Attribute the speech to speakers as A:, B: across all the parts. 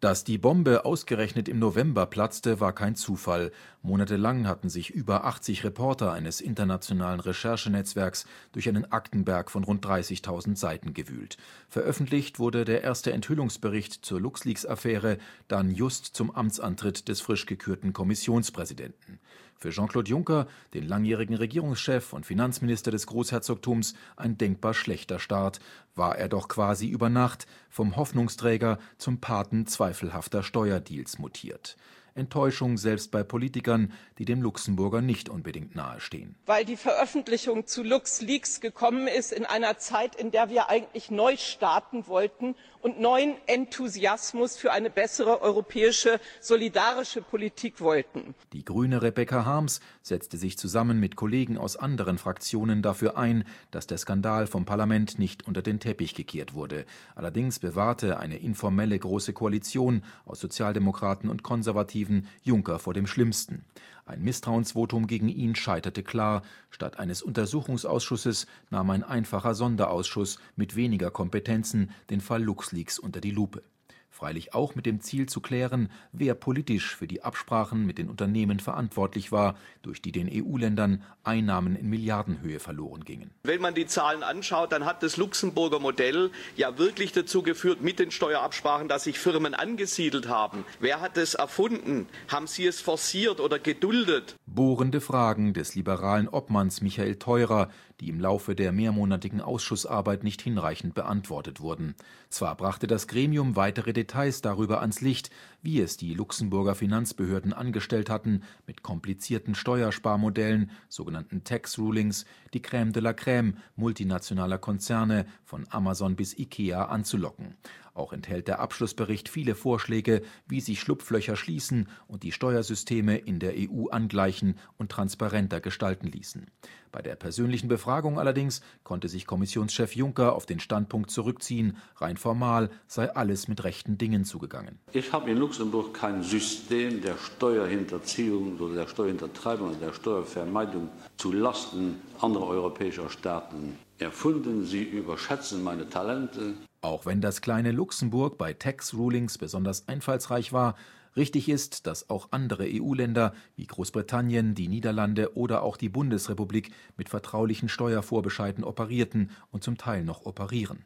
A: Dass die Bombe ausgerechnet im November platzte, war kein Zufall. Monatelang hatten sich über 80 Reporter eines internationalen Recherchenetzwerks durch einen Aktenberg von rund 30.000 Seiten gewühlt. Veröffentlicht wurde der erste Enthüllungsbericht zur LuxLeaks-Affäre dann just zum Amtsantritt des frisch gekürten Kommissionspräsidenten. Für Jean-Claude Juncker, den langjährigen Regierungschef und Finanzminister des Großherzogtums, ein denkbar schlechter Start, war er doch quasi über Nacht vom Hoffnungsträger zum Paten zweifelhafter Steuerdeals mutiert. Enttäuschung selbst bei Politikern, die dem Luxemburger nicht unbedingt nahestehen.
B: Weil die Veröffentlichung zu LuxLeaks gekommen ist in einer Zeit, in der wir eigentlich neu starten wollten und neuen Enthusiasmus für eine bessere europäische, solidarische Politik wollten.
A: Die Grüne Rebecca Harms setzte sich zusammen mit Kollegen aus anderen Fraktionen dafür ein, dass der Skandal vom Parlament nicht unter den Teppich gekehrt wurde. Allerdings bewahrte eine informelle Große Koalition aus Sozialdemokraten und Konservativen Juncker vor dem Schlimmsten. Ein Misstrauensvotum gegen ihn scheiterte klar. Statt eines Untersuchungsausschusses nahm ein einfacher Sonderausschuss mit weniger Kompetenzen den Fall LuxLeaks unter die Lupe. Freilich auch mit dem Ziel zu klären, wer politisch für die Absprachen mit den Unternehmen verantwortlich war, durch die den EU-Ländern Einnahmen in Milliardenhöhe verloren gingen.
C: Wenn man die Zahlen anschaut, dann hat das Luxemburger Modell ja wirklich dazu geführt, mit den Steuerabsprachen, dass sich Firmen angesiedelt haben. Wer hat es erfunden? Haben Sie es forciert oder geduldet?
A: Bohrende Fragen des liberalen Obmanns Michael Theurer, die im Laufe der mehrmonatigen Ausschussarbeit nicht hinreichend beantwortet wurden. Zwar brachte das Gremium weitere Details darüber ans Licht, wie es die Luxemburger Finanzbehörden angestellt hatten, mit komplizierten Steuersparmodellen, sogenannten Tax Rulings, die Crème de la Crème multinationaler Konzerne von Amazon bis Ikea anzulocken. Auch enthält der Abschlussbericht viele Vorschläge, wie sich Schlupflöcher schließen und die Steuersysteme in der EU angleichen und transparenter gestalten ließen. Bei der persönlichen Befragung allerdings konnte sich Kommissionschef Juncker auf den Standpunkt zurückziehen, rein formal sei alles mit rechten Dingen zugegangen.
D: Ich habe in Luxemburg kein System der Steuerhinterziehung oder der Steuerhintertreibung oder der Steuervermeidung zu Lasten anderer europäischer Staaten erfunden. Sie überschätzen meine Talente.
A: Auch wenn das kleine Luxemburg bei Tax Rulings besonders einfallsreich war, richtig ist, dass auch andere EU-Länder wie Großbritannien, die Niederlande oder auch die Bundesrepublik mit vertraulichen Steuervorbescheiden operierten und zum Teil noch operieren.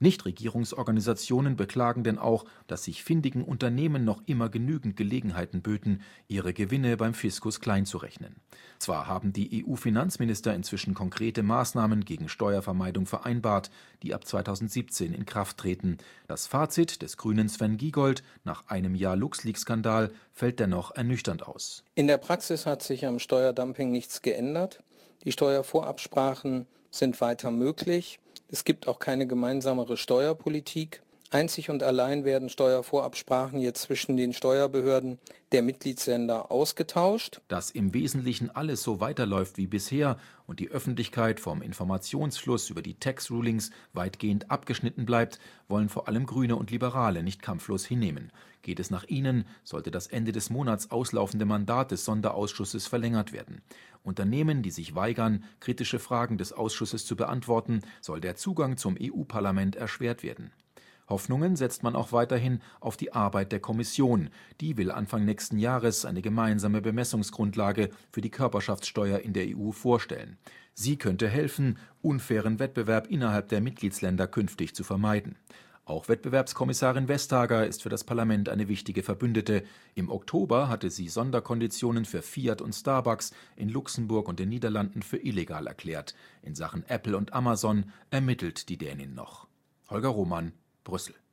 A: Nichtregierungsorganisationen beklagen denn auch, dass sich findigen Unternehmen noch immer genügend Gelegenheiten böten, ihre Gewinne beim Fiskus kleinzurechnen. Zwar haben die EU-Finanzminister inzwischen konkrete Maßnahmen gegen Steuervermeidung vereinbart, die ab 2017 in Kraft treten. Das Fazit des Grünen Sven Giegold nach einem Jahr LuxLeaks-Skandal fällt dennoch ernüchternd aus.
E: In der Praxis hat sich am Steuerdumping nichts geändert. Die Steuervorabsprachen sind weiter möglich. Es gibt auch keine gemeinsamere Steuerpolitik. Einzig und allein werden Steuervorabsprachen jetzt zwischen den Steuerbehörden der Mitgliedsländer ausgetauscht.
A: Dass im Wesentlichen alles so weiterläuft wie bisher und die Öffentlichkeit vom Informationsfluss über die Tax Rulings weitgehend abgeschnitten bleibt, wollen vor allem Grüne und Liberale nicht kampflos hinnehmen. Geht es nach ihnen, sollte das Ende des Monats auslaufende Mandat des Sonderausschusses verlängert werden. Unternehmen, die sich weigern, kritische Fragen des Ausschusses zu beantworten, soll der Zugang zum EU-Parlament erschwert werden. Hoffnungen setzt man auch weiterhin auf die Arbeit der Kommission. Die will Anfang nächsten Jahres eine gemeinsame Bemessungsgrundlage für die Körperschaftssteuer in der EU vorstellen. Sie könnte helfen, unfairen Wettbewerb innerhalb der Mitgliedsländer künftig zu vermeiden. Auch Wettbewerbskommissarin Vestager ist für das Parlament eine wichtige Verbündete. Im Oktober hatte sie Sonderkonditionen für Fiat und Starbucks in Luxemburg und den Niederlanden für illegal erklärt. In Sachen Apple und Amazon ermittelt die Dänin noch. Holger Roman, Brüssel.